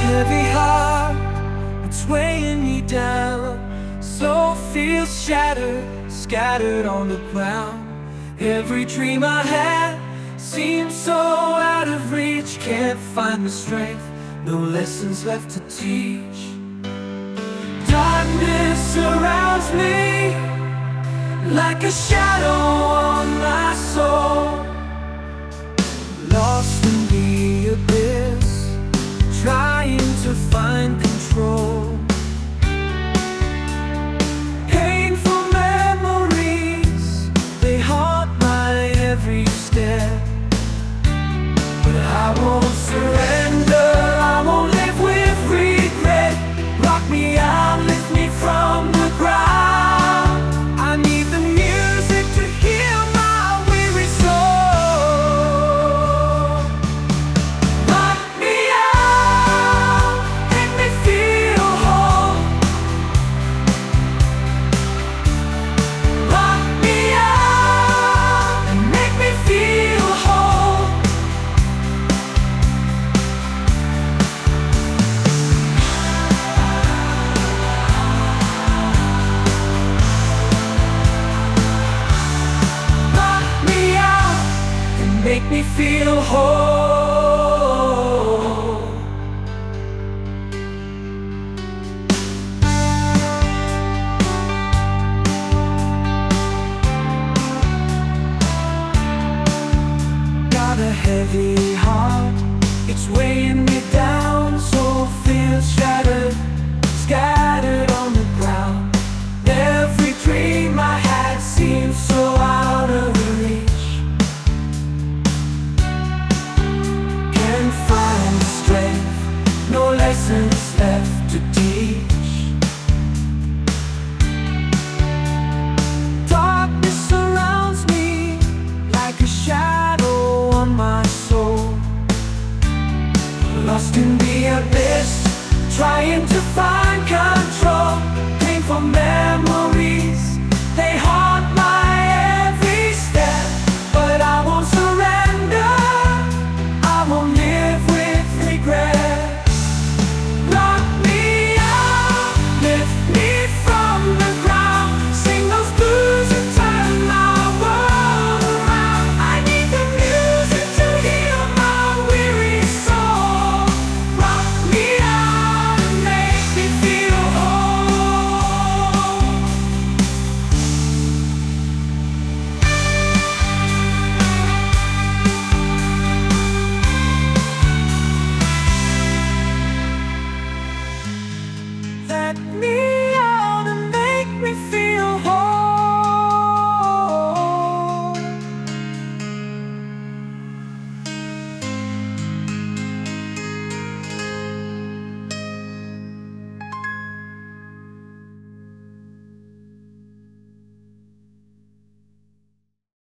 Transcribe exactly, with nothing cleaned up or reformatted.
heavy heart, it's weighing me down. Soul feels shattered, scattered on the ground. Every dream I had seems so out of reach. Can't find the strength, no lessons left to teach. Darkness surrounds me like a shadow on my soul. Lost in the abyss, trying to find control. Painful memories, they haunt my every step. But I won't surrender, I won't live with regret. Rock me out, lift me from the ground. I need the music to heal my weary soul. Rock me out, make me feel whole. Rock me out and make me feel whole. Rock me out and make me feel whole. Got a heavy heart, it's weighing me down. Soul feels shattered, scattered on the ground. Every dream I had seems so out of reach. Can't find the strength, no lessons left to teach. Darkness surrounds me like a shadow on my soul. Lost in the abyss, trying to find control. Painful memories, they